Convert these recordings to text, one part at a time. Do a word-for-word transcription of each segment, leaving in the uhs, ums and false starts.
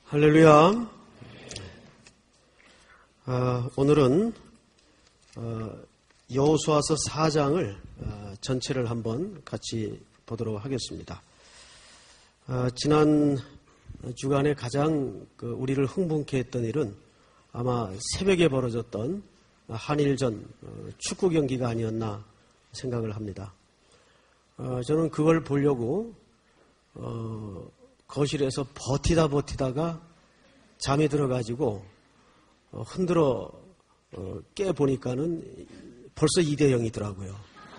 할렐루야. 어, 오늘은 어, 여호수아서 사 장을 어, 전체를 한번 같이 보도록 하겠습니다. 어, 지난 주간에 가장 그 우리를 흥분케 했던 일은 아마 새벽에 벌어졌던 한일전 어, 축구 경기가 아니었나 생각을 합니다. 어, 저는 그걸 보려고 어, 거실에서 버티다 버티다가 잠이 들어가지고 어, 흔들어 어, 깨보니까는 벌써 이 대 영이더라고요.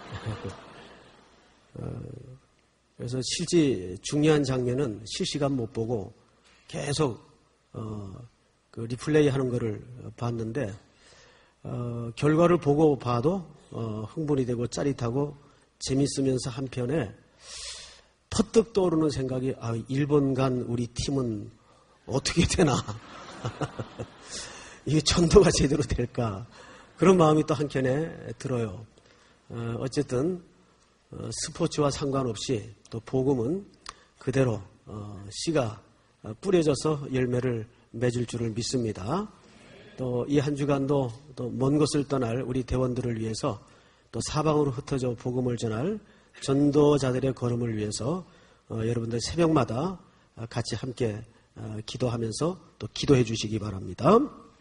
어, 그래서 실제 중요한 장면은 실시간 못 보고 계속 어, 그 리플레이 하는 거를 봤는데 어, 결과를 보고 봐도 어, 흥분이 되고 짜릿하고 재밌으면서 한편에 퍼뜩 떠오르는 생각이 아, 일본 간 우리 팀은 어떻게 되나 이게 전도가 제대로 될까 그런 마음이 또 한켠에 들어요. 어, 어쨌든 어, 스포츠와 상관없이 또 복음은 그대로 어, 씨가 뿌려져서 열매를 맺을 줄을 믿습니다. 또 이 한 주간도 또 먼 곳을 떠날 우리 대원들을 위해서 또 사방으로 흩어져 복음을 전할 전도자들의 걸음을 위해서 어, 여러분들 새벽마다 같이 함께 어, 기도하면서 또 기도해 주시기 바랍니다.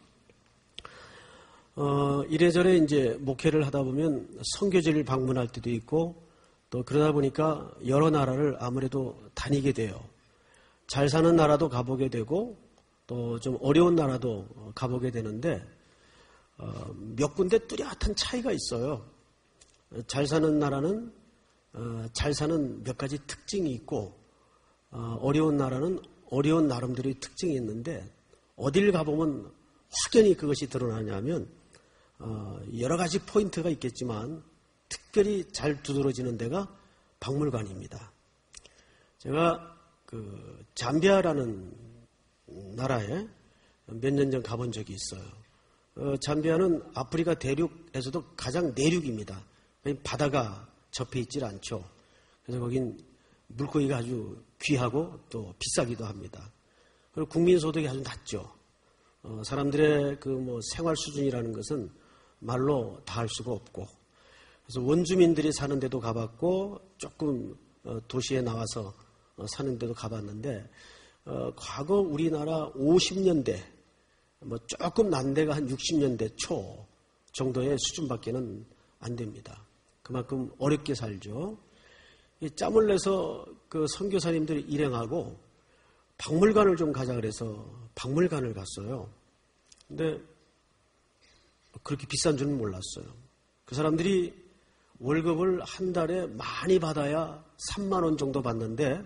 어, 이래저래 이제 목회를 하다 보면 선교지를 방문할 때도 있고 또 그러다 보니까 여러 나라를 아무래도 다니게 돼요. 잘 사는 나라도 가보게 되고 또 좀 어려운 나라도 가보게 되는데 어, 몇 군데 뚜렷한 차이가 있어요. 잘 사는 나라는 어, 잘 사는 몇 가지 특징이 있고 어, 어려운 나라는 어려운 나름대로의 특징이 있는데 어딜 가보면 확연히 그것이 드러나냐면 어, 여러 가지 포인트가 있겠지만 특별히 잘 두드러지는 데가 박물관입니다. 제가 그 잠비아라는 나라에 몇 년 전 가본 적이 있어요. 어, 잠비아는 아프리카 대륙에서도 가장 내륙입니다. 바다가 접해 있질 않죠. 그래서 거긴 물고기가 아주 귀하고 또 비싸기도 합니다. 그리고 국민소득이 아주 낮죠. 어, 사람들의 그 뭐 생활 수준이라는 것은 말로 다 할 수가 없고, 그래서 원주민들이 사는 데도 가봤고, 조금 어, 도시에 나와서 어, 사는 데도 가봤는데, 어, 과거 우리나라 오십 년대, 뭐 조금 난 데가 한 육십 년대 초 정도의 수준밖에는 안 됩니다. 그만큼 어렵게 살죠. 짬을 내서 그 선교사님들이 일행하고 박물관을 좀 가자 그래서 박물관을 갔어요. 근데 그렇게 비싼 줄은 몰랐어요. 그 사람들이 월급을 한 달에 많이 받아야 삼만 원 정도 받는데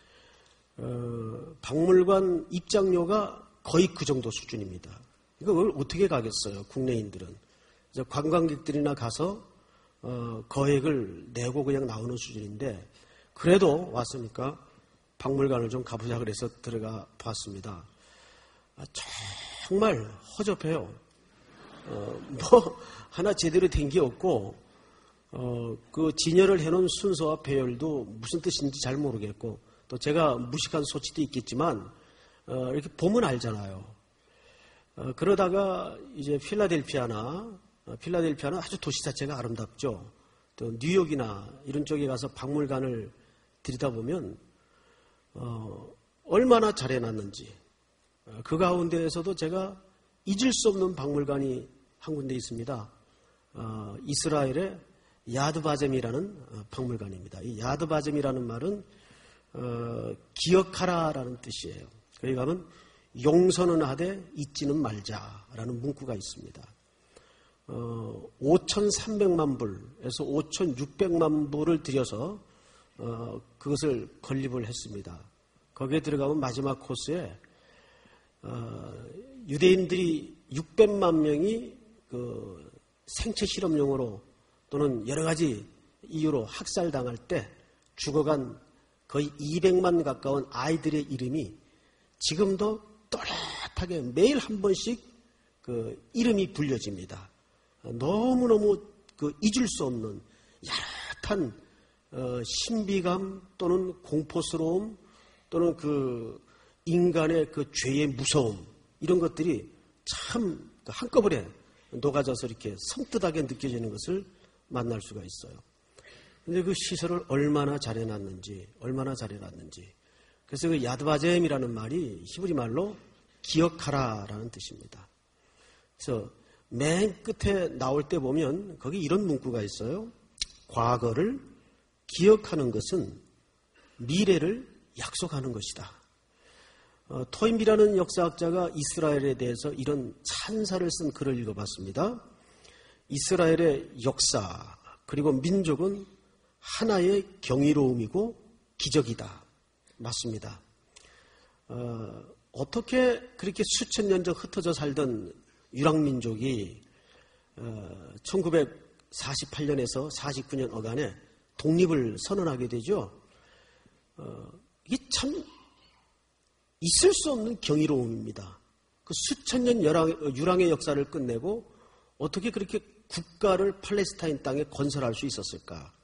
어, 박물관 입장료가 거의 그 정도 수준입니다. 이걸 어떻게 가겠어요, 국내인들은. 그래서 관광객들이나 가서 어, 거액을 내고 그냥 나오는 수준인데 그래도 왔으니까 박물관을 좀 가보자 그래서 들어가 봤습니다. 아, 정말 허접해요. 어, 뭐 하나 제대로 된 게 없고 어, 그 진열을 해놓은 순서와 배열도 무슨 뜻인지 잘 모르겠고 또 제가 무식한 소치도 있겠지만 어, 이렇게 보면 알잖아요. 어, 그러다가 이제 필라델피아나 어, 필라델피아는 아주 도시 자체가 아름답죠. 또 뉴욕이나 이런 쪽에 가서 박물관을 들여다보면 어, 얼마나 잘 해놨는지 어, 그 가운데에서도 제가 잊을 수 없는 박물관이 한 군데 있습니다. 어, 이스라엘의 야드바젬이라는 어, 박물관입니다. 이 야드바젬이라는 말은 어, 기억하라라는 뜻이에요. 거기 가면 용서는 하되 잊지는 말자라는 문구가 있습니다. 어, 오천삼백만 불에서 오천육백만 불을 들여서 어, 그것을 건립을 했습니다. 거기에 들어가면 마지막 코스에 어, 유대인들이 육백만 명이 그 생체 실험용으로 또는 여러 가지 이유로 학살당할 때 죽어간 거의 이백만 가까운 아이들의 이름이 지금도 또렷하게 매일 한 번씩 그 이름이 불려집니다. 너무너무 그 잊을 수 없는 야릇한 어, 신비감 또는 공포스러움 또는 그 인간의 그 죄의 무서움, 이런 것들이 참 한꺼번에 녹아져서 이렇게 섬뜩하게 느껴지는 것을 만날 수가 있어요. 근데 그 시설을 얼마나 잘해놨는지, 얼마나 잘해놨는지. 그래서 그 야드바젬이라는 말이 히브리 말로 기억하라라는 뜻입니다. 그래서 맨 끝에 나올 때 보면 거기 이런 문구가 있어요. 과거를 기억하는 것은 미래를 약속하는 것이다. 어, 토임비라는 역사학자가 이스라엘에 대해서 이런 찬사를 쓴 글을 읽어봤습니다. 이스라엘의 역사 그리고 민족은 하나의 경이로움이고 기적이다. 맞습니다. 어, 어떻게 그렇게 수천 년 전 흩어져 살던 유랑민족이 어, 천구백사십팔 년에서 사십구 년 어간에 독립을 선언하게 되죠. 어, 이게 참 있을 수 없는 경이로움입니다. 그 수천 년 유랑의 역사를 끝내고 어떻게 그렇게 국가를 팔레스타인 땅에 건설할 수 있었을까?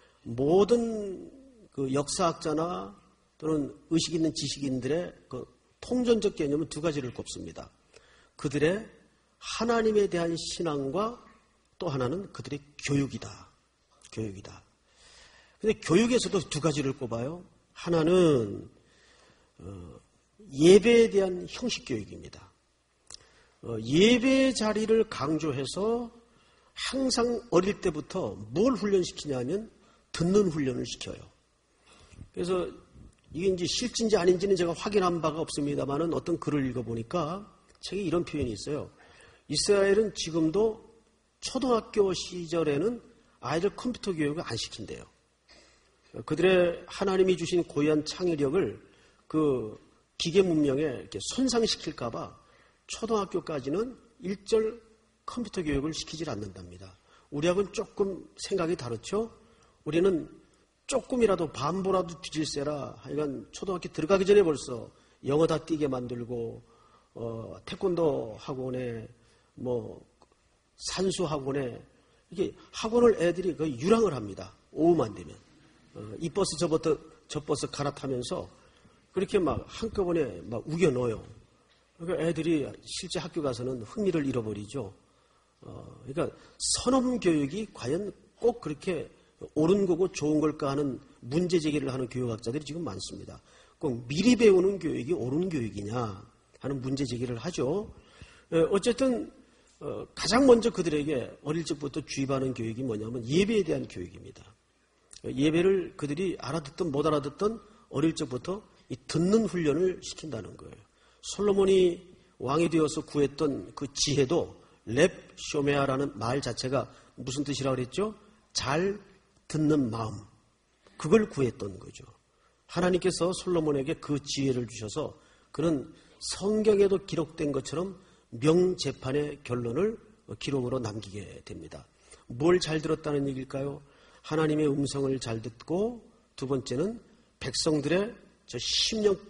모든 그 역사학자나 또는 의식 있는 지식인들의 그 통전적 개념은 두 가지를 꼽습니다. 그들의 하나님에 대한 신앙과 또 하나는 그들의 교육이다. 교육이다. 근데 교육에서도 두 가지를 꼽아요. 하나는 어, 예배에 대한 형식 교육입니다. 어, 예배 자리를 강조해서 항상 어릴 때부터 뭘 훈련시키냐면 듣는 훈련을 시켜요. 그래서 이게 이제 실진지 아닌지는 제가 확인한 바가 없습니다만은 어떤 글을 읽어보니까 책에 이런 표현이 있어요. 이스라엘은 지금도 초등학교 시절에는 아이들 컴퓨터 교육을 안 시킨대요. 그들의 하나님이 주신 고유한 창의력을 그 기계 문명에 이렇게 손상시킬까봐 초등학교까지는 일절 컴퓨터 교육을 시키질 않는답니다. 우리하고는 조금 생각이 다르죠? 우리는 조금이라도 반보라도 뒤질세라 하여간 초등학교 들어가기 전에 벌써 영어 다 띄게 만들고 어, 태권도 학원에 뭐 산수 학원에 이게 학원을 애들이 거의 유랑을 합니다. 오후만 되면 어, 이 버스 저 버스 저 버스 갈아타면서 그렇게 막 한꺼번에 막 우겨 넣어요. 그러니까 애들이 실제 학교 가서는 흥미를 잃어버리죠. 어, 그러니까 선험 교육이 과연 꼭 그렇게 옳은 거고 좋은 걸까 하는 문제 제기를 하는 교육학자들이 지금 많습니다. 꼭 미리 배우는 교육이 옳은 교육이냐 하는 문제 제기를 하죠. 어쨌든 가장 먼저 그들에게 어릴 적부터 주입하는 교육이 뭐냐면 예배에 대한 교육입니다. 예배를 그들이 알아듣든 못 알아듣든 어릴 적부터 이 듣는 훈련을 시킨다는 거예요. 솔로몬이 왕이 되어서 구했던 그 지혜도 렙 쇼메아라는 말 자체가 무슨 뜻이라고 그랬죠? 잘 듣는 마음. 그걸 구했던 거죠. 하나님께서 솔로몬에게 그 지혜를 주셔서 그는 성경에도 기록된 것처럼 명재판의 결론을 기록으로 남기게 됩니다. 뭘 잘 들었다는 얘기일까요? 하나님의 음성을 잘 듣고 두 번째는 백성들의 저 심령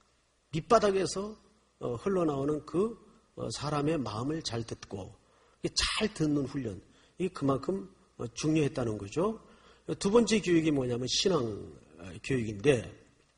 밑바닥에서 흘러나오는 그 사람의 마음을 잘 듣고 잘 듣는 훈련. 이게 그만큼 중요했다는 거죠. 두 번째 교육이 뭐냐면 신앙 교육인데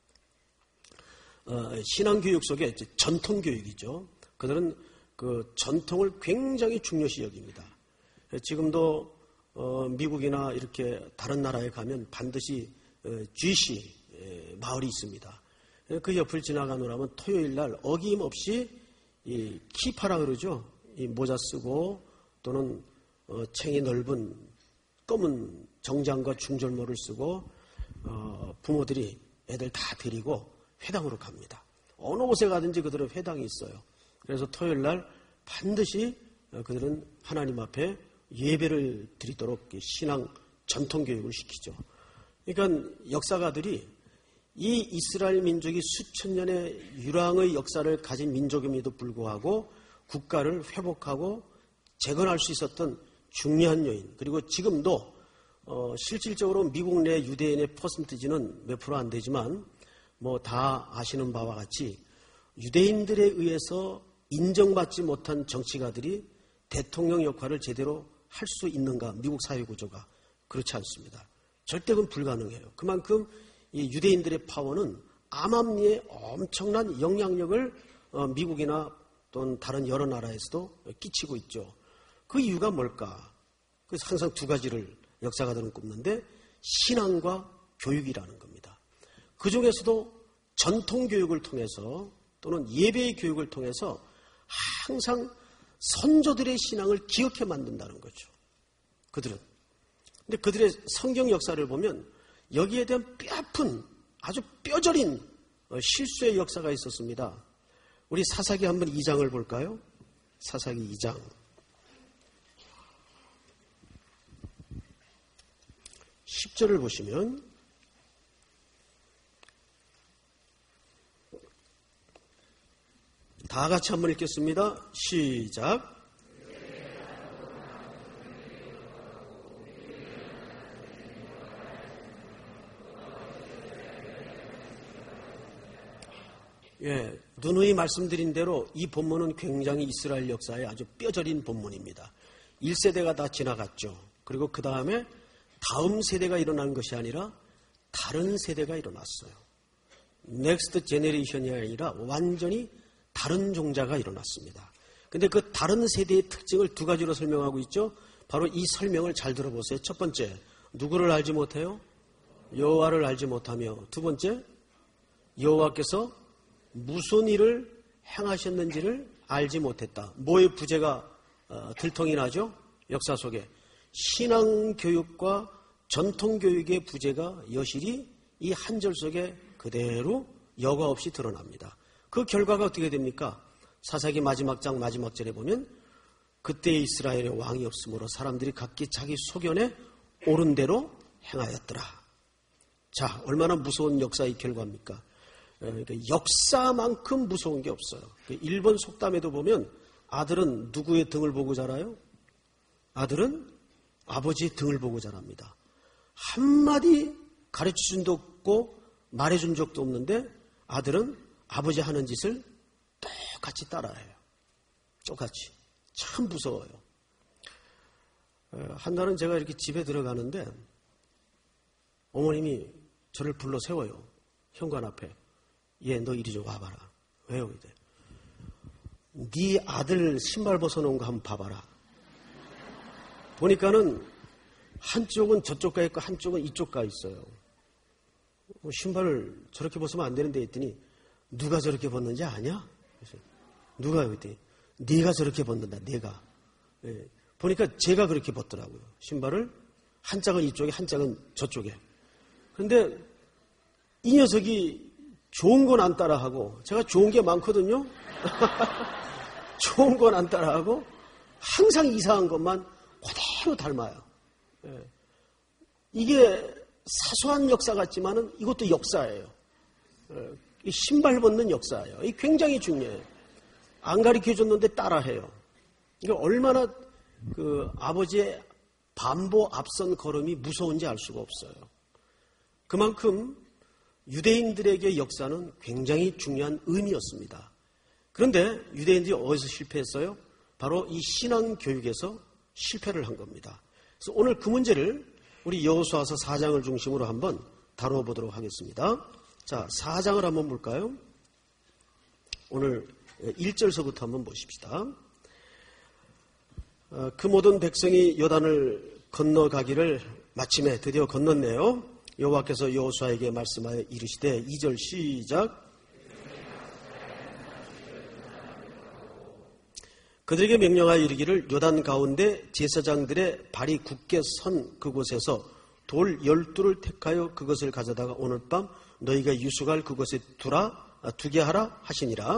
신앙 교육 속에 전통 교육이죠. 그들은 그 전통을 굉장히 중요시 여깁니다. 지금도 미국이나 이렇게 다른 나라에 가면 반드시 쥐시 마을이 있습니다. 그 옆을 지나가노라면 토요일 날 어김없이 이 키파라 그러죠. 이 모자 쓰고 또는 어, 챙이 넓은 검은 정장과 중절모를 쓰고 어, 부모들이 애들 다 데리고 회당으로 갑니다. 어느 곳에 가든지 그들은 회당이 있어요. 그래서 토요일 날 반드시 그들은 하나님 앞에 예배를 드리도록 신앙 전통 교육을 시키죠. 그러니까 역사가들이 이 이스라엘 민족이 수천 년의 유랑의 역사를 가진 민족임에도 불구하고 국가를 회복하고 재건할 수 있었던 중요한 요인, 그리고 지금도 어, 실질적으로 미국 내 유대인의 퍼센티지는 몇 프로 안 되지만 뭐 다 아시는 바와 같이 유대인들에 의해서 인정받지 못한 정치가들이 대통령 역할을 제대로 할 수 있는가? 미국 사회 구조가 그렇지 않습니다. 절대 그건 불가능해요. 그만큼 이 유대인들의 파워는 암암리에 엄청난 영향력을 미국이나 또는 다른 여러 나라에서도 끼치고 있죠. 그 이유가 뭘까? 그래서 항상 두 가지를 역사가들은 꼽는데 신앙과 교육이라는 겁니다. 그 중에서도 전통교육을 통해서 또는 예배의 교육을 통해서 항상 선조들의 신앙을 기억해 만든다는 거죠. 그들은. 근데 그들의 성경 역사를 보면 여기에 대한 뼈아픈 아주 뼈저린 실수의 역사가 있었습니다. 우리 사사기 한번 이 장을 볼까요? 사사기 이 장. 십 절을 보시면 다 같이 한번 읽겠습니다. 시작. 예, 누누이 말씀드린 대로 이 본문은 굉장히 이스라엘 역사에 아주 뼈저린 본문입니다. 일 세대가 다 지나갔죠. 그리고 그 다음에 다음 세대가 일어난 것이 아니라 다른 세대가 일어났어요. 넥스트 제네레이션이 아니라 완전히 다른 종자가 일어났습니다. 근데 그 다른 세대의 특징을 두 가지로 설명하고 있죠. 바로 이 설명을 잘 들어보세요. 첫 번째, 누구를 알지 못해요? 여호와를 알지 못하며. 두 번째, 여호와께서 무슨 일을 행하셨는지를 알지 못했다. 뭐의 부재가 어, 들통이 나죠? 역사 속에. 신앙교육과 전통교육의 부재가 여실히 이 한 절 속에 그대로 여과 없이 드러납니다. 그 결과가 어떻게 됩니까? 사사기 마지막 장 마지막 절에 보면 그때 이스라엘에 왕이 없으므로 사람들이 각기 자기 소견에 옳은 대로 행하였더라. 자, 얼마나 무서운 역사의 결과입니까? 역사만큼 무서운 게 없어요. 일본 속담에도 보면 아들은 누구의 등을 보고 자라요? 아들은 아버지의 등을 보고 자랍니다. 한마디 가르쳐준 적도 없고 말해준 적도 없는데 아들은 아버지 하는 짓을 똑같이 따라해요. 똑같이. 참 무서워요. 한 날은 제가 이렇게 집에 들어가는데 어머님이 저를 불러 세워요. 현관 앞에. 얘, 너 이리 좀 와봐라. 왜요? 이래. 네 아들 신발 벗어놓은 거 한번 봐봐라. 보니까는 한쪽은 저쪽 가 있고 한쪽은 이쪽 가 있어요. 신발을 저렇게 벗으면 안 되는데 했더니 누가 저렇게 벗는지 아냐? 그래서 누가 그랬더니 네가 저렇게 벗는다. 네가. 예. 보니까 제가 그렇게 벗더라고요. 신발을 한 짝은 이쪽에 한 짝은 저쪽에. 그런데 이 녀석이 좋은 건 안 따라하고 제가 좋은 게 많거든요. 좋은 건 안 따라하고 항상 이상한 것만 그대로 닮아요. 예. 이게 사소한 역사 같지만은 이것도 역사예요. 예. 이 신발 벗는 역사예요. 이 굉장히 중요해요. 안 가르쳐줬는데 따라해요. 이게 얼마나 그 아버지의 반보 앞선 걸음이 무서운지 알 수가 없어요. 그만큼 유대인들에게 역사는 굉장히 중요한 의미였습니다. 그런데 유대인들이 어디서 실패했어요? 바로 이 신앙 교육에서 실패를 한 겁니다. 그래서 오늘 그 문제를 우리 여호수아서 사 장을 중심으로 한번 다뤄보도록 하겠습니다. 자, 사 장을 한번 볼까요? 오늘 일 절서부터 한번 보십시다. 그 모든 백성이 요단을 건너가기를 마침에 드디어 건넜네요. 여호와께서 여호수아에게 말씀하여 이르시되 이 절 시작. 그들에게 명령하여 이르기를 요단 가운데 제사장들의 발이 굳게 선 그곳에서 돌 열두를 택하여 그것을 가져다가 오늘 밤 너희가 유숙할 그곳에 두라 두게 하라 하시니라.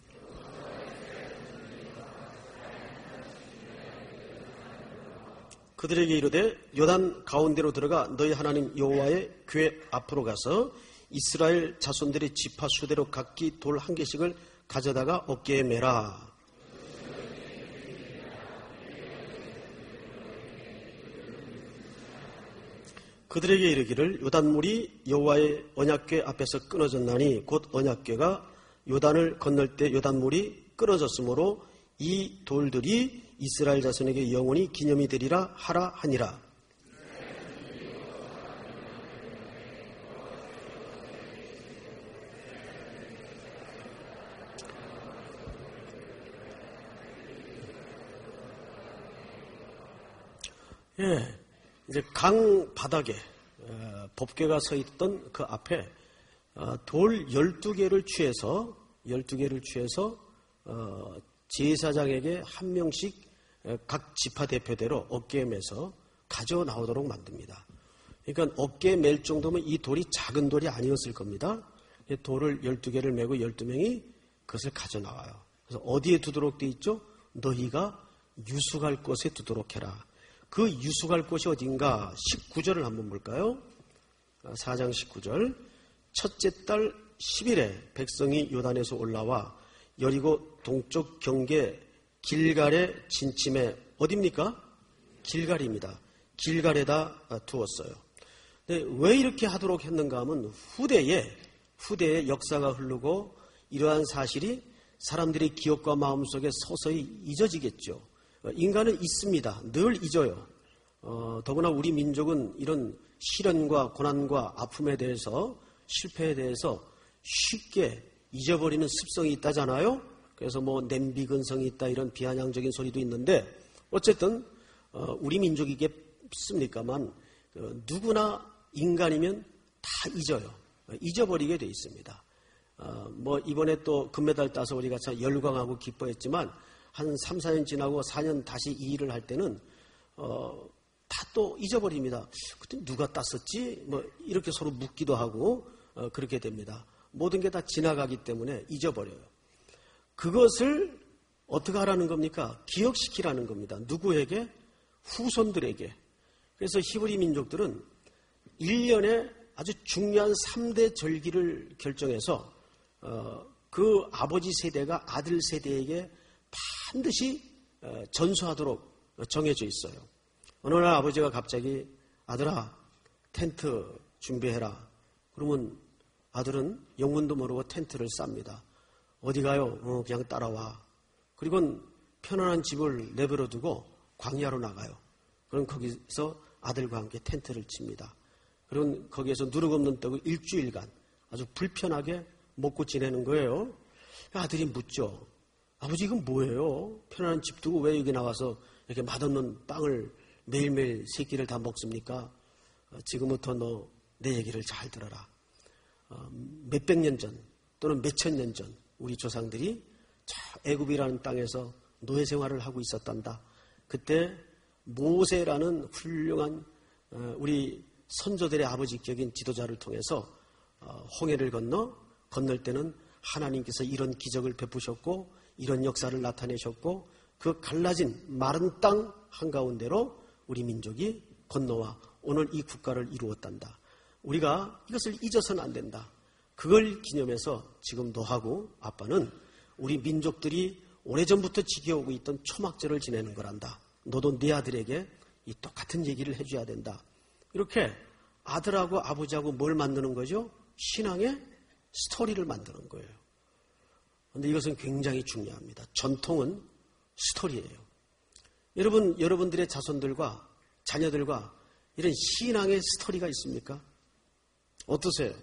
그들에게 이르되 요단 가운데로 들어가 너희 하나님 여호와의 궤 앞으로 가서 이스라엘 자손들의 지파 수대로 각기 돌 한 개씩을 가져다가 어깨에 매라. 그들에게 이르기를 요단물이 여호와의 언약궤 앞에서 끊어졌나니 곧 언약궤가 요단을 건널 때 요단물이 끊어졌으므로 이 돌들이 이스라엘 자손에게 영원히 기념이 되리라 하라 하니라. 예, 이제 강 바닥에 법궤가 서 있던 그 앞에 돌 열두 개를 취해서 열두 개를 취해서 제사장에게 한 명씩 각 지파 대표대로 어깨에 매서 가져 나오도록 만듭니다. 그러니까 어깨에 맬 정도면 이 돌이 작은 돌이 아니었을 겁니다. 돌을 열두 개를 메고 열두 명이 그것을 가져 나와요. 그래서 어디에 두도록 돼 있죠? 너희가 유숙할 곳에 두도록 해라. 그 유숙할 곳이 어딘가? 십구 절을 한번 볼까요? 사 장 십구 절. 첫째 달 십 일에 백성이 요단에서 올라와 여리고 동쪽 경계 길갈에 진침해 어디입니까? 길갈입니다. 길갈에다 두었어요. 근데 왜 이렇게 하도록 했는가 하면 후대에 후대에 역사가 흐르고 이러한 사실이 사람들의 기억과 마음속에 서서히 잊어지겠죠. 인간은 잊습니다. 늘 잊어요. 어, 더구나 우리 민족은 이런 시련과 고난과 아픔에 대해서 실패에 대해서 쉽게 잊어버리는 습성이 있다잖아요. 그래서 뭐 냄비 근성이 있다 이런 비아냥적인 소리도 있는데 어쨌든 어, 우리 민족이겠습니까만 어, 누구나 인간이면 다 잊어요. 잊어버리게 돼 있습니다. 어, 뭐 이번에 또 금메달 따서 우리가 참 열광하고 기뻐했지만 한 삼, 사 년 지나고 사 년 다시 이 일을 할 때는 어, 다 또 잊어버립니다. 그때 누가 땄었지? 뭐 이렇게 서로 묻기도 하고 어, 그렇게 됩니다. 모든 게 다 지나가기 때문에 잊어버려요. 그것을 어떻게 하라는 겁니까? 기억시키라는 겁니다. 누구에게? 후손들에게. 그래서 히브리 민족들은 일 년에 아주 중요한 삼 대 절기를 결정해서 어, 그 아버지 세대가 아들 세대에게 반드시 어, 전수하도록 정해져 있어요. 어느 날 아버지가 갑자기 아들아 텐트 준비해라. 그러면 아들은 영문도 모르고 텐트를 쌉니다. 어디 가요? 어, 그냥 따라와. 그리고 편안한 집을 내버려 두고 광야로 나가요. 그럼 거기서 아들과 함께 텐트를 칩니다. 그럼 거기에서 누룩 없는 떡을 일주일간 아주 불편하게 먹고 지내는 거예요. 아들이 묻죠. 아버지 이건 뭐예요? 편안한 집 두고 왜 여기 나와서 이렇게 맛없는 빵을 매일매일 세 끼를 다 먹습니까? 어, 지금부터 너 내 얘기를 잘 들어라. 어, 몇백 년 전 또는 몇천 년 전 우리 조상들이 저 애굽이라는 땅에서 노예 생활을 하고 있었단다. 그때 모세라는 훌륭한 어, 우리 선조들의 아버지격인 지도자를 통해서 어, 홍해를 건너 건널 때는 하나님께서 이런 기적을 베푸셨고 이런 역사를 나타내셨고 그 갈라진 마른 땅 한가운데로 우리 민족이 건너와 오늘 이 국가를 이루었단다. 우리가 이것을 잊어서는 안 된다. 그걸 기념해서 지금 너하고 아빠는 우리 민족들이 오래전부터 지켜오고 있던 초막절을 지내는 거란다. 너도 네 아들에게 이 똑같은 얘기를 해줘야 된다. 이렇게 아들하고 아버지하고 뭘 만드는 거죠? 신앙의 스토리를 만드는 거예요. 그런데 이것은 굉장히 중요합니다. 전통은 스토리예요. 여러분, 여러분들의 자손들과 자녀들과 이런 신앙의 스토리가 있습니까? 어떠세요?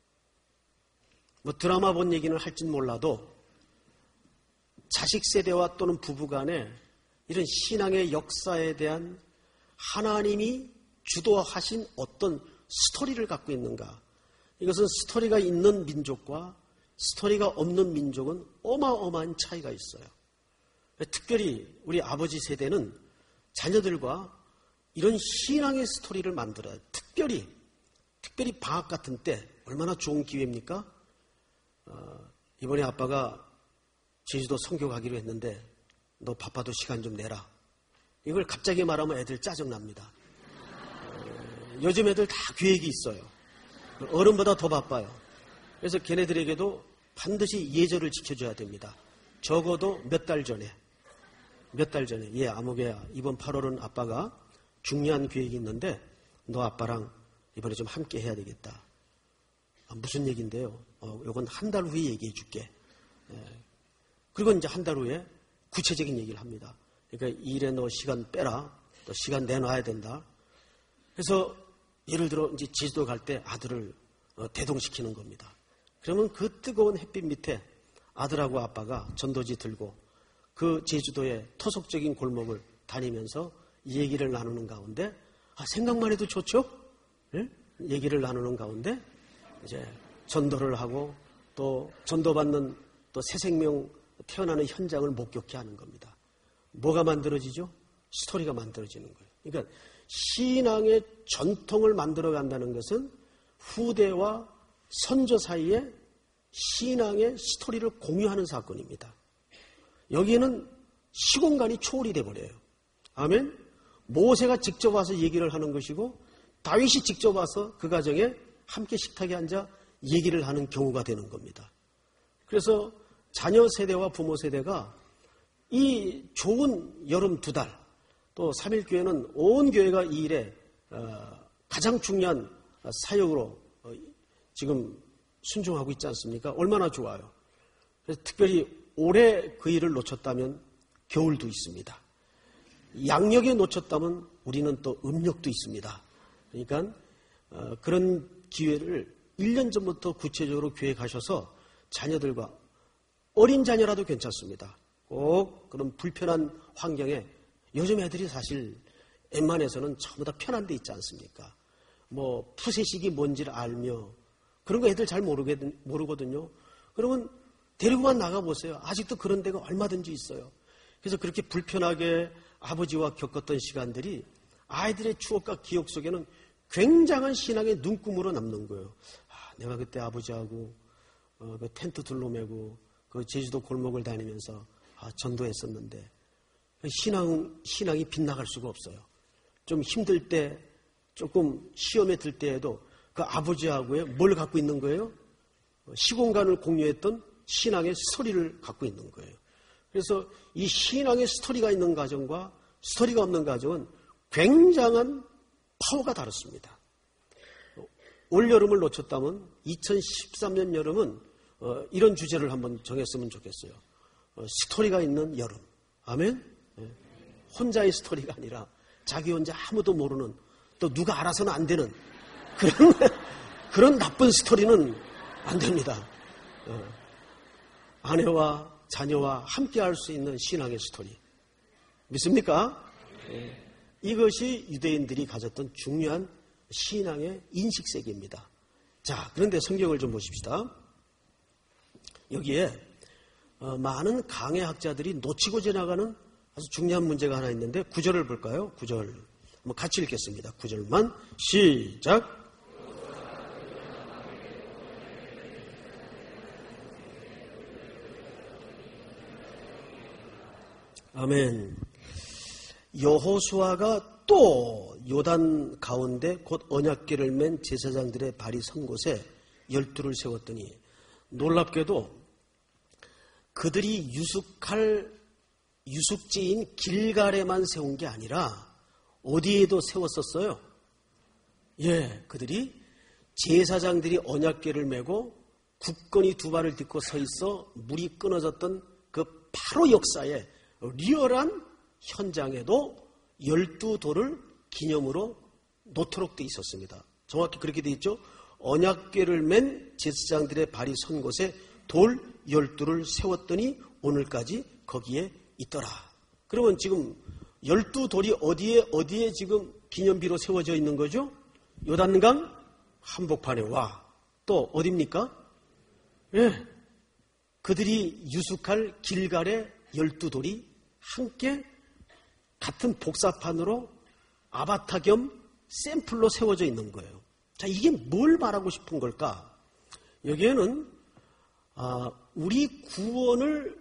뭐 드라마 본 얘기는 할진 몰라도 자식 세대와 또는 부부 간에 이런 신앙의 역사에 대한 하나님이 주도하신 어떤 스토리를 갖고 있는가? 이것은 스토리가 있는 민족과 스토리가 없는 민족은 어마어마한 차이가 있어요. 특별히 우리 아버지 세대는 자녀들과 이런 신앙의 스토리를 만들어요. 특별히 특별히 방학 같은 때 얼마나 좋은 기회입니까? 어, 이번에 아빠가 제주도 선교 가기로 했는데 너 바빠도 시간 좀 내라. 이걸 갑자기 말하면 애들 짜증납니다. 어, 요즘 애들 다 계획이 있어요. 어른보다 더 바빠요. 그래서 걔네들에게도 반드시 예절을 지켜줘야 됩니다. 적어도 몇 달 전에 몇 달 전에 예 아무개야 이번 팔월은 아빠가 중요한 계획이 있는데 너 아빠랑 이번에 좀 함께 해야 되겠다. 아, 무슨 얘기인데요? 어, 이건 한 달 후에 얘기해 줄게. 예. 그리고 이제 한 달 후에 구체적인 얘기를 합니다. 그러니까 일에 너 시간 빼라. 또 시간 내놔야 된다. 그래서 예를 들어 이제 제주도 갈 때 아들을 어, 대동시키는 겁니다. 그러면 그 뜨거운 햇빛 밑에 아들하고 아빠가 전도지 들고 그 제주도의 토속적인 골목을 다니면서 얘기를 나누는 가운데, 아, 생각만 해도 좋죠? 예? 얘기를 나누는 가운데, 이제 전도를 하고 또 전도받는 또 새 생명 태어나는 현장을 목격케 하는 겁니다. 뭐가 만들어지죠? 스토리가 만들어지는 거예요. 그러니까 신앙의 전통을 만들어 간다는 것은 후대와 선조 사이에 신앙의 스토리를 공유하는 사건입니다. 여기에는 시공간이 초월이 돼버려요. 아멘? 모세가 직접 와서 얘기를 하는 것이고 다윗이 직접 와서 그 가정에 함께 식탁에 앉아 얘기를 하는 경우가 되는 겁니다. 그래서 자녀 세대와 부모 세대가 이 좋은 여름 두 달, 또 삼일교회는 온 교회가 이 일에 가장 중요한 사역으로 지금 순종하고 있지 않습니까? 얼마나 좋아요. 그래서 특별히 올해 그 일을 놓쳤다면 겨울도 있습니다. 양력에 놓쳤다면 우리는 또 음력도 있습니다. 그러니까 그런 기회를 일 년 전부터 구체적으로 교회 가셔서 자녀들과 어린 자녀라도 괜찮습니다. 꼭 그런 불편한 환경에 요즘 애들이 사실 웬만해서는 전부 다 편한 데 있지 않습니까? 뭐 푸세식이 뭔지를 알며 그런 거 애들 잘 모르거든요. 그러면 데리고만 나가보세요. 아직도 그런 데가 얼마든지 있어요. 그래서 그렇게 불편하게 아버지와 겪었던 시간들이 아이들의 추억과 기억 속에는 굉장한 신앙의 눈금으로 남는 거예요. 아, 내가 그때 아버지하고 어, 그 텐트 둘러매고 그 제주도 골목을 다니면서 아, 전도했었는데 신앙, 신앙이 빗나갈 수가 없어요. 좀 힘들 때 조금 시험에 들 때에도 그 아버지하고의 뭘 갖고 있는 거예요? 시공간을 공유했던 신앙의 스토리를 갖고 있는 거예요. 그래서 이 신앙의 스토리가 있는 가정과 스토리가 없는 가정은 굉장한 파워가 다릅니다. 올 여름을 놓쳤다면 이천십삼 년 여름은 어, 이런 주제를 한번 정했으면 좋겠어요. 어, 스토리가 있는 여름. 아멘? 네. 혼자의 스토리가 아니라 자기 혼자 아무도 모르는 또 누가 알아서는 안 되는 그런, 그런 나쁜 스토리는 안 됩니다. 어, 아내와 자녀와 함께 할 수 있는 신앙의 스토리. 믿습니까? 네. 이것이 유대인들이 가졌던 중요한 신앙의 인식세계입니다. 자, 그런데 성경을 좀 보십시다. 여기에 어, 많은 강해학자들이 놓치고 지나가는 아주 중요한 문제가 하나 있는데 구절을 볼까요? 구절. 한번 같이 읽겠습니다. 구절만 시작. 아멘. 여호수아가 또 요단 가운데 곧 언약궤를 맨 제사장들의 발이 선 곳에 열두를 세웠더니 놀랍게도 그들이 유숙할 유숙지인 길갈에만 세운 게 아니라 어디에도 세웠었어요. 예, 그들이 제사장들이 언약궤를 메고 굳건히 두 발을 딛고 서 있어 물이 끊어졌던 그 바로 역사에 리얼한 현장에도 열두 돌을 기념으로 놓도록 돼 있었습니다. 정확히 그렇게 돼 있죠. 언약궤를 맨 제사장들의 발이 선 곳에 돌 열두를 세웠더니 오늘까지 거기에 있더라. 그러면 지금 열두 돌이 어디에 어디에 지금 기념비로 세워져 있는 거죠? 요단강 한복판에 와. 또 어디입니까? 예. 그들이 유숙할 길갈의 열두 돌이 함께 같은 복사판으로 아바타 겸 샘플로 세워져 있는 거예요. 자, 이게 뭘 말하고 싶은 걸까? 여기에는 아, 우리 구원을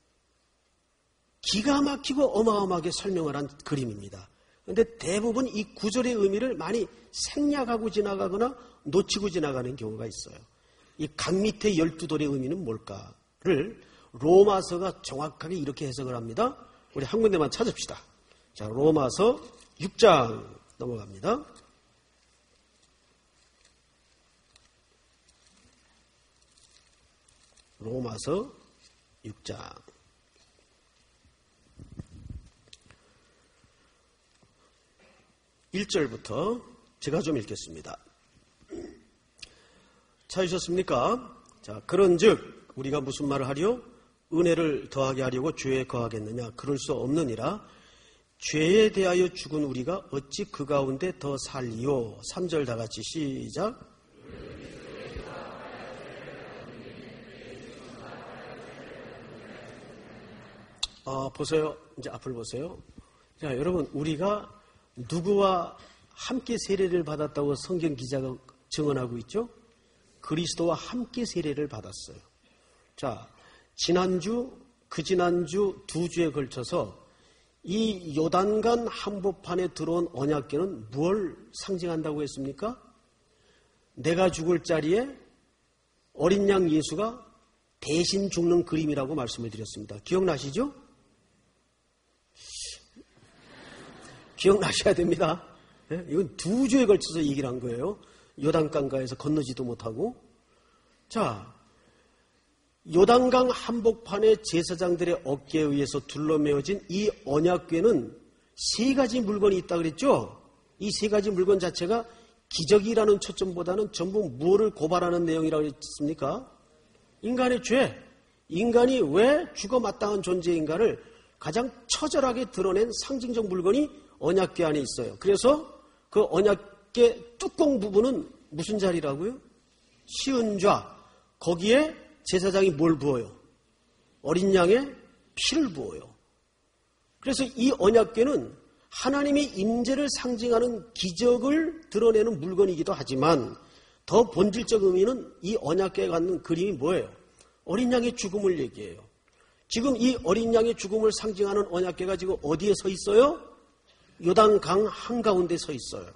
기가 막히고 어마어마하게 설명을 한 그림입니다. 그런데 대부분 이 구절의 의미를 많이 생략하고 지나가거나 놓치고 지나가는 경우가 있어요. 이 강 밑에 열두 돌의 의미는 뭘까를 로마서가 정확하게 이렇게 해석을 합니다. 우리 한 군데만 찾읍시다. 자, 로마서 육 장 넘어갑니다. 로마서 육 장. 일 절부터 제가 좀 읽겠습니다. 찾으셨습니까? 자, 그런즉 우리가 무슨 말을 하리요? 은혜를 더하게 하려고 죄에 거하겠느냐? 그럴 수 없느니라. 죄에 대하여 죽은 우리가 어찌 그 가운데 더 살리요. 삼 절 다 같이 시작. 아, 보세요. 이제 앞을 보세요. 자, 여러분, 우리가 누구와 함께 세례를 받았다고 성경 기자가 증언하고 있죠? 그리스도와 함께 세례를 받았어요. 자, 지난주, 그 지난주 두 주에 걸쳐서 이 요단강 한복판에 들어온 언약궤는 무엇을 상징한다고 했습니까? 내가 죽을 자리에 어린 양 예수가 대신 죽는 그림이라고 말씀을 드렸습니다. 기억나시죠? 기억나셔야 됩니다. 네? 이건 두 주에 걸쳐서 얘기를 한 거예요. 요단강가에서 건너지도 못하고. 자, 요단강 한복판의 제사장들의 어깨에 의해서 둘러매어진 이 언약궤는 세 가지 물건이 있다 그랬죠? 이 세 가지 물건 자체가 기적이라는 초점보다는 전부 무엇을 고발하는 내용이라고 했습니까? 인간의 죄. 인간이 왜 죽어 마땅한 존재인가를 가장 처절하게 드러낸 상징적 물건이 언약궤 안에 있어요. 그래서 그 언약궤 뚜껑 부분은 무슨 자리라고요? 시은좌. 거기에 제사장이 뭘 부어요? 어린 양의 피를 부어요. 그래서 이 언약궤는 하나님의 임재를 상징하는 기적을 드러내는 물건이기도 하지만 더 본질적 의미는 이 언약궤에 갖는 그림이 뭐예요? 어린 양의 죽음을 얘기해요. 지금 이 어린 양의 죽음을 상징하는 언약궤가 지금 어디에 서 있어요? 요단강 한가운데 서 있어요.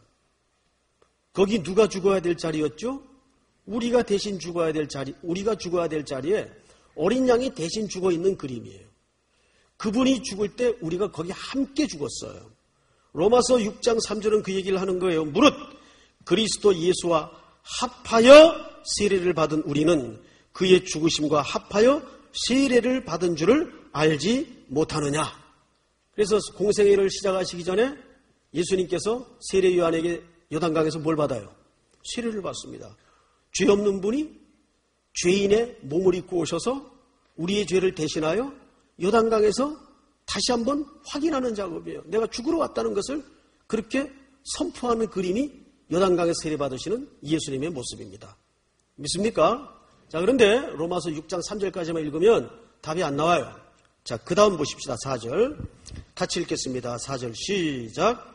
거기 누가 죽어야 될 자리였죠? 우리가 대신 죽어야 될 자리, 우리가 죽어야 될 자리에 어린 양이 대신 죽어 있는 그림이에요. 그분이 죽을 때 우리가 거기 함께 죽었어요. 로마서 육 장 삼 절은 그 얘기를 하는 거예요. 무릇 그리스도 예수와 합하여 세례를 받은 우리는 그의 죽으심과 합하여 세례를 받은 줄을 알지 못하느냐. 그래서 공생애를 시작하시기 전에 예수님께서 세례 요한에게 요단강에서 뭘 받아요? 세례를 받습니다. 죄 없는 분이 죄인의 몸을 입고 오셔서 우리의 죄를 대신하여 요단강에서 다시 한번 확인하는 작업이에요. 내가 죽으러 왔다는 것을 그렇게 선포하는 그림이 요단강에 세례받으시는 예수님의 모습입니다. 믿습니까? 자, 그런데 로마서 육 장 삼 절까지만 읽으면 답이 안 나와요. 자, 그 다음 보십시다. 사 절. 같이 읽겠습니다. 사 절 시작.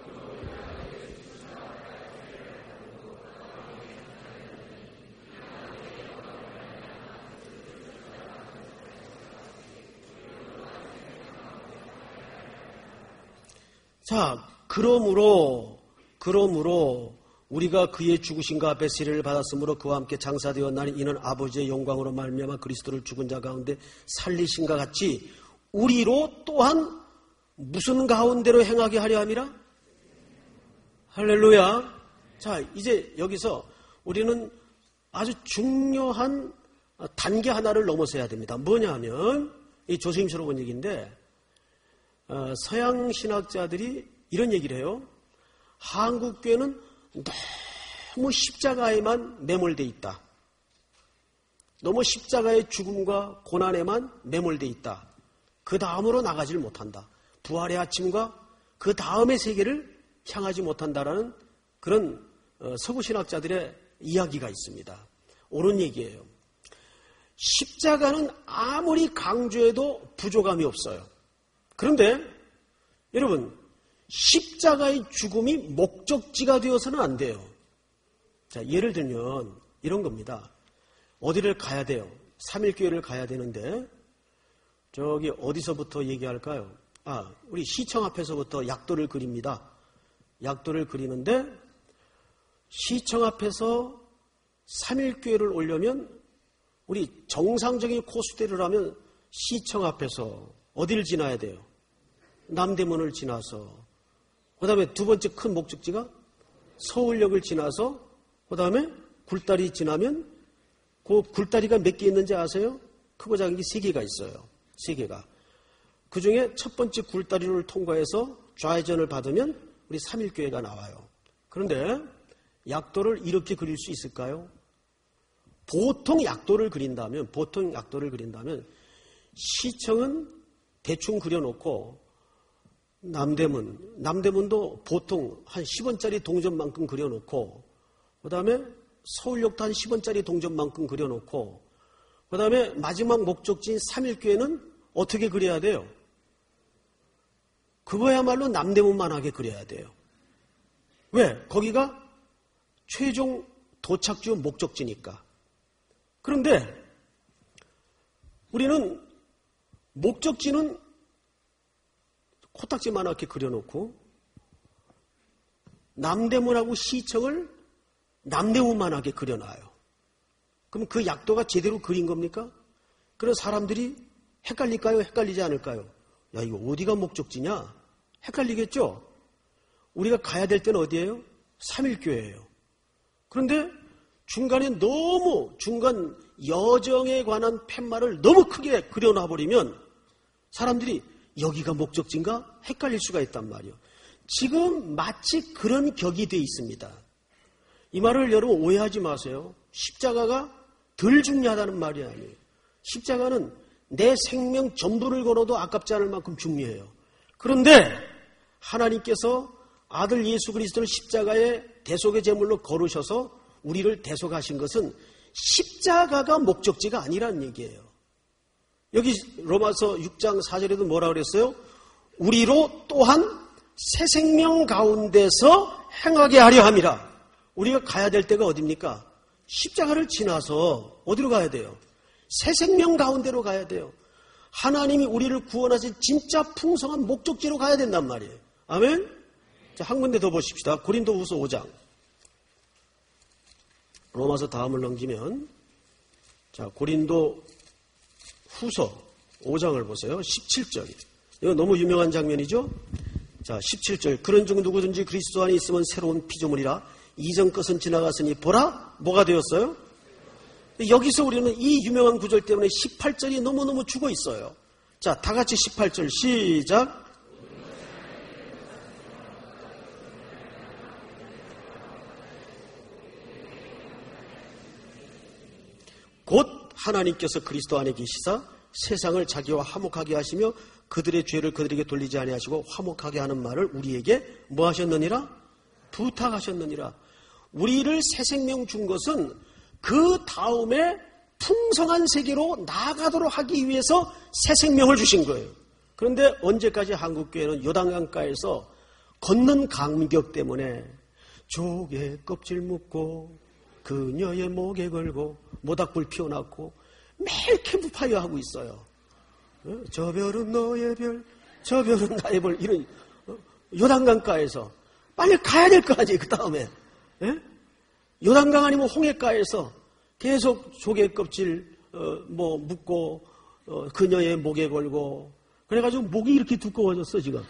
자, 그러므로, 그러므로 우리가 그의 죽으심과 앞에 세례를 받았으므로 그와 함께 장사되었나니 이는 아버지의 영광으로 말미암아 그리스도를 죽은 자 가운데 살리신과 같이 우리로 또한 무슨 가운데로 행하게 하려 함이라? 할렐루야. 자, 이제 여기서 우리는 아주 중요한 단계 하나를 넘어서야 됩니다. 뭐냐 하면 이 조심스러운 얘기인데 어, 서양 신학자들이 이런 얘기를 해요. 한국교회는 너무 십자가에만 매몰되어 있다. 너무 십자가의 죽음과 고난에만 매몰되어 있다. 그 다음으로 나가지를 못한다. 부활의 아침과 그 다음의 세계를 향하지 못한다라는 그런 어, 서구 신학자들의 이야기가 있습니다. 옳은 얘기예요. 십자가는 아무리 강조해도 부족함이 없어요. 그런데 여러분, 십자가의 죽음이 목적지가 되어서는 안 돼요. 자, 예를 들면 이런 겁니다. 어디를 가야 돼요? 삼일교회를 가야 되는데 저기 어디서부터 얘기할까요? 아, 우리 시청 앞에서부터 약도를 그립니다. 약도를 그리는데 시청 앞에서 삼일교회를 오려면 우리 정상적인 코스대를 하면 시청 앞에서 어디를 지나야 돼요? 남대문을 지나서 그 다음에 두 번째 큰 목적지가 서울역을 지나서 그 다음에 굴다리 지나면 그 굴다리가 몇 개 있는지 아세요? 크고 작은 게 세 개가 있어요. 세 개가. 그 중에 첫 번째 굴다리를 통과해서 좌회전을 받으면 우리 삼일교회가 나와요. 그런데 약도를 이렇게 그릴 수 있을까요? 보통 약도를 그린다면, 보통 약도를 그린다면 시청은 대충 그려놓고 남대문, 남대문도 보통 한 십 원짜리 동전만큼 그려놓고, 그 다음에 서울역도 한 십 원짜리 동전만큼 그려놓고, 그 다음에 마지막 목적지인 삼일교회는 어떻게 그려야 돼요? 그거야말로 남대문만하게 그려야 돼요. 왜? 거기가 최종 도착지 목적지니까. 그런데 우리는 목적지는 코딱지만하게 그려놓고 남대문하고 시청을 남대문만하게 그려놔요. 그럼 그 약도가 제대로 그린 겁니까? 그래서 사람들이 헷갈릴까요? 헷갈리지 않을까요? 야, 이거 어디가 목적지냐? 헷갈리겠죠? 우리가 가야 될 때는 어디예요? 삼일교회예요. 그런데 중간에 너무 중간 여정에 관한 팻말을 너무 크게 그려놔버리면 사람들이 여기가 목적지인가? 헷갈릴 수가 있단 말이에요. 지금 마치 그런 격이 돼 있습니다. 이 말을 여러분 오해하지 마세요. 십자가가 덜 중요하다는 말이 아니에요. 십자가는 내 생명 전부를 걸어도 아깝지 않을 만큼 중요해요. 그런데 하나님께서 아들 예수 그리스도를 십자가의 대속의 제물로 걸으셔서 우리를 대속하신 것은 십자가가 목적지가 아니라는 얘기예요. 여기 로마서 육 장 사 절에도 뭐라 그랬어요? 우리로 또한 새 생명 가운데서 행하게 하려 함이라. 우리가 가야 될 때가 어디입니까? 십자가를 지나서 어디로 가야 돼요? 새 생명 가운데로 가야 돼요. 하나님이 우리를 구원하신 진짜 풍성한 목적지로 가야 된단 말이에요. 아멘? 자, 한 군데 더 보십시다. 고린도후서 오 장. 로마서 다음을 넘기면, 자, 고린도 후서 오 장을 보세요. 십칠 절. 이거 너무 유명한 장면이죠? 자, 십칠 절. 그런즉 누구든지 그리스도 안에 있으면 새로운 피조물이라. 이전 것은 지나갔으니 보라, 뭐가 되었어요? 여기서 우리는 이 유명한 구절 때문에 십팔 절이 너무너무 죽어 있어요. 자, 다 같이 십팔 절 시작. 곧 하나님께서 그리스도 안에 계시사 세상을 자기와 화목하게 하시며 그들의 죄를 그들에게 돌리지 아니하시고 화목하게 하는 말을 우리에게 뭐 하셨느니라? 부탁하셨느니라. 우리를 새 생명 준 것은 그 다음에 풍성한 세계로 나아가도록 하기 위해서 새 생명을 주신 거예요. 그런데 언제까지 한국교회는 요단강가에서 걷는 강격 때문에 조개 껍질 묶고 그녀의 목에 걸고 모닥불 피워놨고 매일 캠프파이어 하고 있어요. 저 별은 너의 별, 저 별은 나의 별, 이런 요단강가에서 빨리 가야 될 거 아니에요. 그 다음에 요단강 아니면 홍해가에서 계속 조개 껍질 어, 뭐 묶고 어, 그녀의 목에 걸고 그래가지고 목이 이렇게 두꺼워졌어 지금.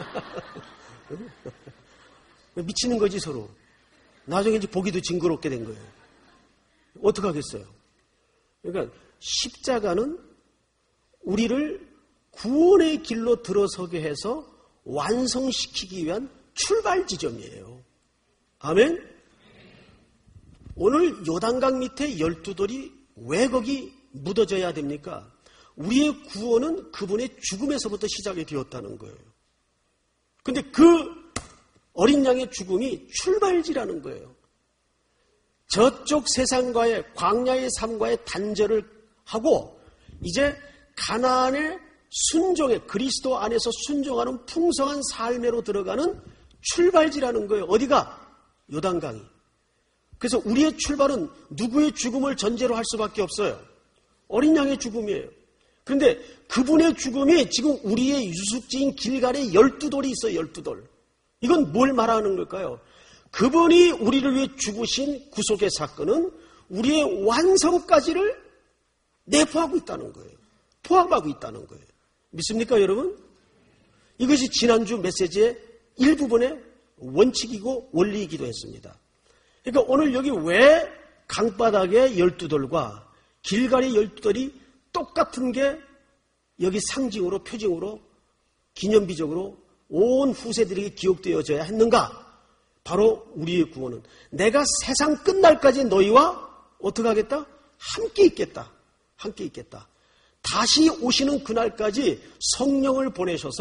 미치는 거지 서로. 나중에 이제 보기도 징그럽게 된 거예요. 어떡하겠어요? 그러니까 십자가는 우리를 구원의 길로 들어서게 해서 완성시키기 위한 출발 지점이에요. 아멘? 오늘 요단강 밑에 열두 돌이 왜 거기 묻어져야 됩니까? 우리의 구원은 그분의 죽음에서부터 시작이 되었다는 거예요. 근데 그 어린 양의 죽음이 출발지라는 거예요. 저쪽 세상과의 광야의 삶과의 단절을 하고 이제 가나안의 순종에 그리스도 안에서 순종하는 풍성한 삶으로 들어가는 출발지라는 거예요. 어디가? 요단강이. 그래서 우리의 출발은 누구의 죽음을 전제로 할 수밖에 없어요. 어린 양의 죽음이에요. 그런데 그분의 죽음이 지금 우리의 유숙지인 길갈에 열두 돌이 있어요. 열두 돌. 이건 뭘 말하는 걸까요? 그분이 우리를 위해 죽으신 구속의 사건은 우리의 완성까지를 내포하고 있다는 거예요. 포함하고 있다는 거예요. 믿습니까, 여러분? 이것이 지난주 메시지의 일부분의 원칙이고 원리이기도 했습니다. 그러니까 오늘 여기 왜 강바닥의 열두 돌과 길갈의 열두 돌이 똑같은 게 여기 상징으로 표징으로 기념비적으로 온 후세들에게 기억되어져야 했는가? 바로 우리의 구원은 내가 세상 끝날까지 너희와 어떻게 하겠다? 함께 있겠다. 함께 있겠다. 다시 오시는 그날까지 성령을 보내셔서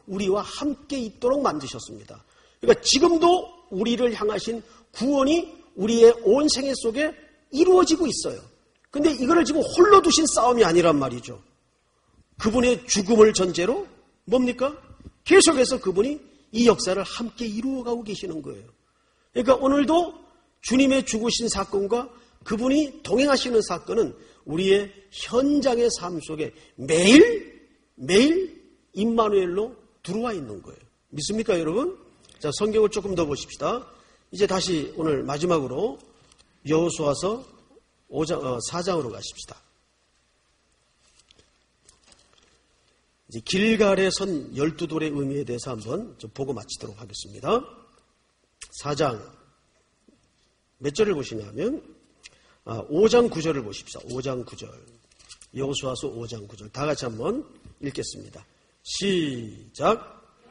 우리와 함께 있도록 만드셨습니다. 그러니까 지금도 우리를 향하신 구원이 우리의 온 생애 속에 이루어지고 있어요. 근데 이거를 지금 홀로 두신 싸움이 아니란 말이죠. 그분의 죽음을 전제로 뭡니까? 계속해서 그분이 이 역사를 함께 이루어가고 계시는 거예요. 그러니까 오늘도 주님의 죽으신 사건과 그분이 동행하시는 사건은 우리의 현장의 삶 속에 매일 매일 임마누엘로 들어와 있는 거예요. 믿습니까, 여러분? 자, 성경을 조금 더 보십시다. 이제 다시 오늘 마지막으로 여호수아서 오 장, 어, 사 장으로 가십시다. 이제 길갈에 선 열두 돌의 의미에 대해서 한번 좀 보고 마치도록 하겠습니다. 사 장 몇 절을 보시냐면 아, 오 장 구 절을 보십시오. 오 장 구 절. 여호수아서 오 장 구 절. 다 같이 한번 읽겠습니다. 시작.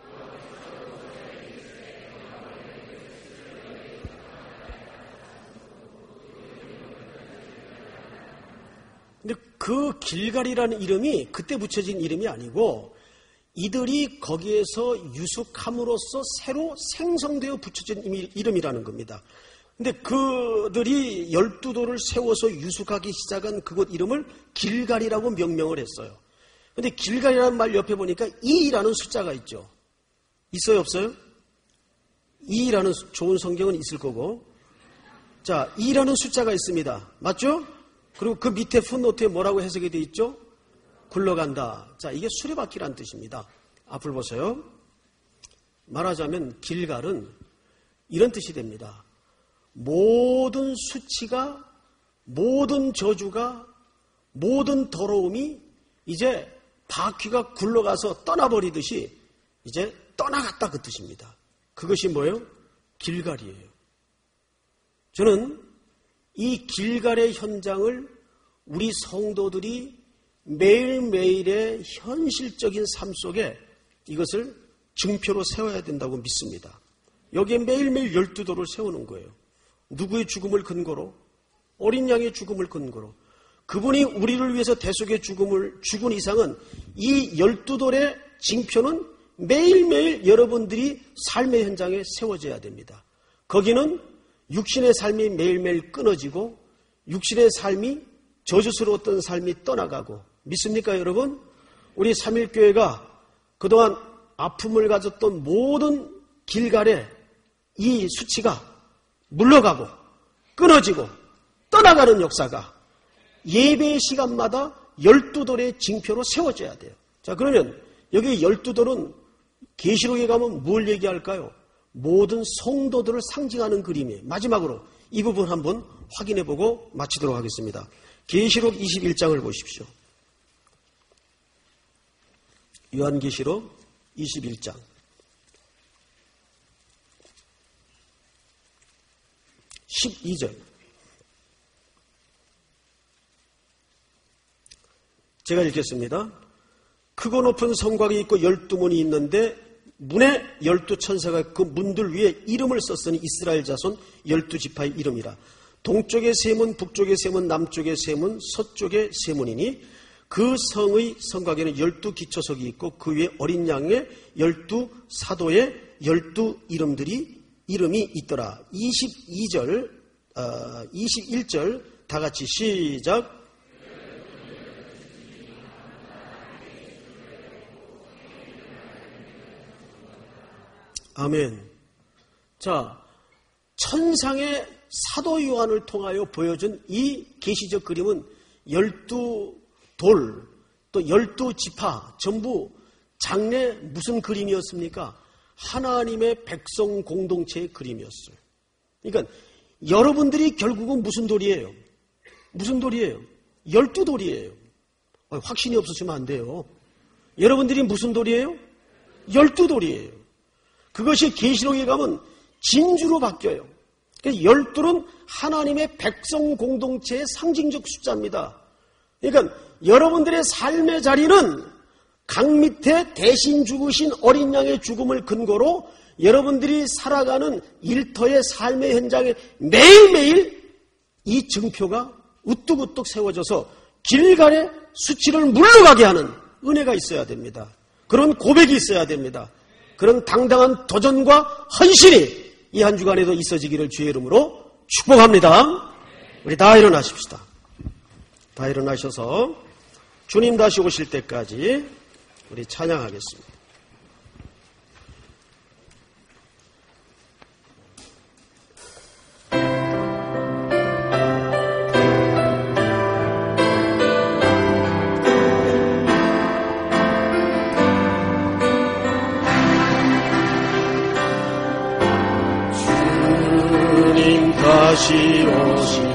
근데 그 길갈이라는 이름이 그때 붙여진 이름이 아니고 이들이 거기에서 유숙함으로써 새로 생성되어 붙여진 이름이라는 겁니다. 근데 그들이 열두 돌을 세워서 유숙하기 시작한 그곳 이름을 길갈이라고 명명을 했어요. 근데 길갈이라는 말 옆에 보니까 이라는 숫자가 있죠. 있어요, 없어요? 이라는 좋은 성경은 있을 거고. 자, 이라는 숫자가 있습니다. 맞죠? 그리고 그 밑에 풋노트에 뭐라고 해석이 되어 있죠? 굴러간다. 자, 이게 수레바퀴란 뜻입니다. 앞을 보세요. 말하자면 길갈은 이런 뜻이 됩니다. 모든 수치가, 모든 저주가, 모든 더러움이 이제 바퀴가 굴러가서 떠나버리듯이 이제 떠나갔다 그 뜻입니다. 그것이 뭐예요? 길갈이에요. 저는 이 길갈의 현장을 우리 성도들이 매일매일의 현실적인 삶 속에 이것을 증표로 세워야 된다고 믿습니다. 여기에 매일매일 열두 돌을 세우는 거예요. 누구의 죽음을 근거로? 어린 양의 죽음을 근거로. 그분이 우리를 위해서 대속의 죽음을 죽은 이상은 이 열두 돌의 징표는 매일매일 여러분들이 삶의 현장에 세워져야 됩니다. 거기는 육신의 삶이 매일매일 끊어지고 육신의 삶이 저주스러웠던 삶이 떠나가고 믿습니까, 여러분? 우리 삼일교회가 그동안 아픔을 가졌던 모든 길갈에 이 수치가 물러가고 끊어지고 떠나가는 역사가 예배의 시간마다 열두 돌의 징표로 세워져야 돼요. 자, 그러면 여기 열두 돌은 계시록에 가면 뭘 얘기할까요? 모든 성도들을 상징하는 그림이에요. 마지막으로 이 부분 한번 확인해보고 마치도록 하겠습니다. 계시록 이십일 장을 보십시오. 요한계시록 이십일 장. 십이 절. 제가 읽겠습니다. 크고 높은 성곽이 있고 열두 문이 있는데 문에 열두 천사가 그 문들 위에 이름을 썼으니 이스라엘 자손 열두 지파의 이름이라. 동쪽의 세 문, 북쪽의 세 문, 남쪽의 세 문, 서쪽의 세 문이니 그 성의 성곽에는 열두 기초석이 있고 그 위에 어린 양의 열두 사도의 열두 이름들이 이름이 있더라. 이십이 절, 어, 이십일 절 다 같이 시작. 아멘. 자, 천상의 사도 요한을 통하여 보여준 이 계시적 그림은 열두 돌, 또 열두 지파 전부 장래 무슨 그림이었습니까? 하나님의 백성 공동체의 그림이었어요. 그러니까 여러분들이 결국은 무슨 돌이에요? 무슨 돌이에요? 열두 돌이에요. 확신이 없으시면 안 돼요. 여러분들이 무슨 돌이에요? 열두 돌이에요. 그것이 계시록에 가면 진주로 바뀌어요. 열둘은 하나님의 백성 공동체의 상징적 숫자입니다. 그러니까 여러분들의 삶의 자리는 강 밑에 대신 죽으신 어린 양의 죽음을 근거로 여러분들이 살아가는 일터의 삶의 현장에 매일매일 이 증표가 우뚝우뚝 세워져서 길갈의 수치를 물러가게 하는 은혜가 있어야 됩니다. 그런 고백이 있어야 됩니다. 그런 당당한 도전과 헌신이 이 한 주간에도 있어지기를 주의 이름으로 축복합니다. 우리 다 일어나십시다. 다 일어나셔서 주님 다시 오실 때까지 우리 찬양하겠습니다. 다시 오실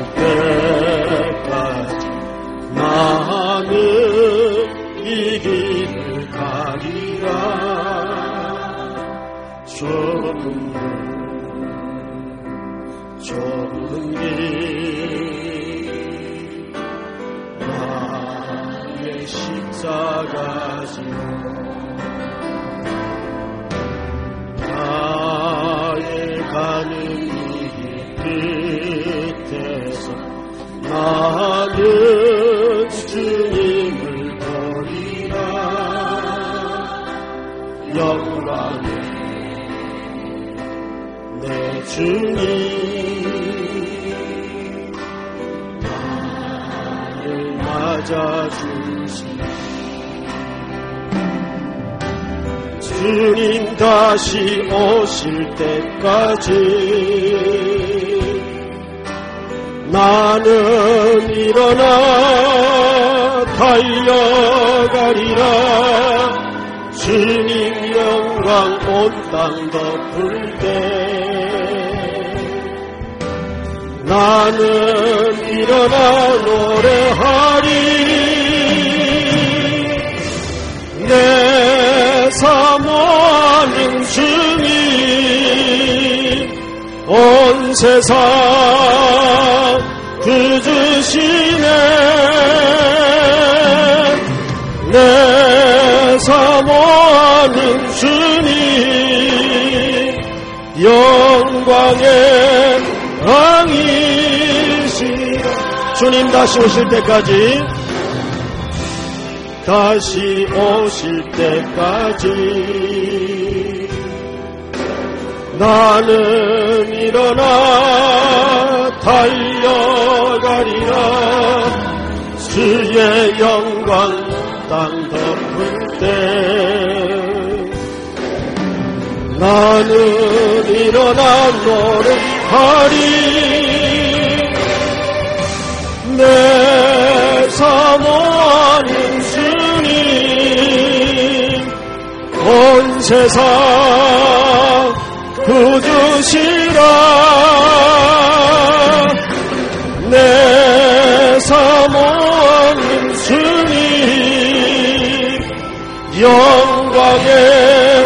때까지 나는 이 길을 가리라. 좁은 좁은 길 나의 십자가 지고 나의 가는 끝에서 나는 주님을 보리라. 영광의 내 주님 나를 맞아주시니 주님 다시 오실 때까지 나는 일어나 달려가리라. 주님 영광 온 땅 덮을 때 나는 일어나 노래하리. 내 사모하는 주님 온 세상 구주시네. 내 사모하는 주님 영광의 왕이시라. 주님 다시 오실 때까지 다시 오실 때까지 나는 일어나 달려가리라. 주의 영광 땅 덮을 때 나는 일어나 노래하리. 내 사모하는 주님 온 세상 구주시라. 내 사모하는 주님 영광의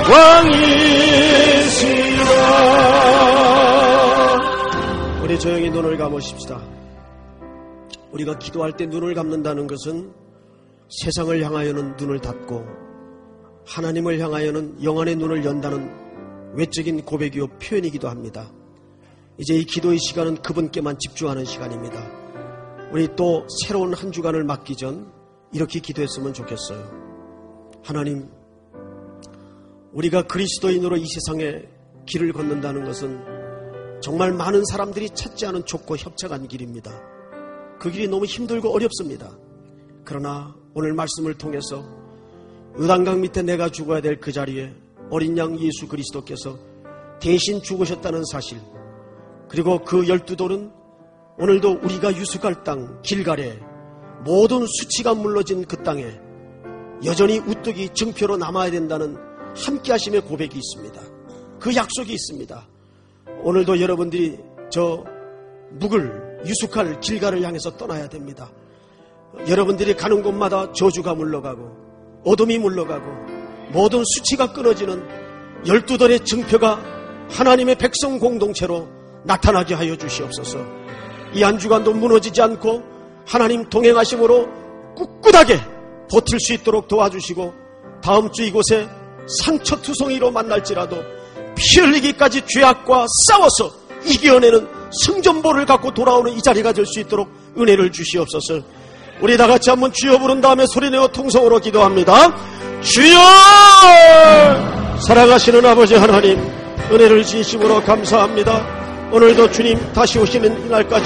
왕이시라. 우리 조용히 눈을 감으십시다. 우리가 기도할 때 눈을 감는다는 것은 세상을 향하여는 눈을 닫고 하나님을 향하여는 영안의 눈을 연다는 외적인 고백이요 표현이기도 합니다. 이제 이 기도의 시간은 그분께만 집중하는 시간입니다. 우리 또 새로운 한 주간을 맞기 전 이렇게 기도했으면 좋겠어요. 하나님, 우리가 그리스도인으로 이 세상에 길을 걷는다는 것은 정말 많은 사람들이 찾지 않은 좁고 협착한 길입니다. 그 길이 너무 힘들고 어렵습니다. 그러나 오늘 말씀을 통해서 요단강 밑에 내가 죽어야 될 그 자리에 어린 양 예수 그리스도께서 대신 죽으셨다는 사실, 그리고 그 열두 돌은 오늘도 우리가 유숙할 땅 길갈에 모든 수치가 물러진 그 땅에 여전히 우뚝이 증표로 남아야 된다는 함께하심의 고백이 있습니다. 그 약속이 있습니다. 오늘도 여러분들이 저 묵을 유숙할 길갈을 향해서 떠나야 됩니다. 여러분들이 가는 곳마다 저주가 물러가고 어둠이 물러가고 모든 수치가 끊어지는 열두 돌의 증표가 하나님의 백성 공동체로 나타나게 하여 주시옵소서. 이 한 주간도 무너지지 않고 하나님 동행하심으로 꿋꿋하게 버틸 수 있도록 도와주시고, 다음 주 이곳에 상처투성이로 만날지라도 피 흘리기까지 죄악과 싸워서 이겨내는 승전보를 갖고 돌아오는 이 자리가 될 수 있도록 은혜를 주시옵소서. 우리 다 같이 한번 주여 부른 다음에 소리내어 통성으로 기도합니다. 주여! 사랑하시는 아버지 하나님, 은혜를 진심으로 감사합니다. 오늘도 주님 다시 오시는 이날까지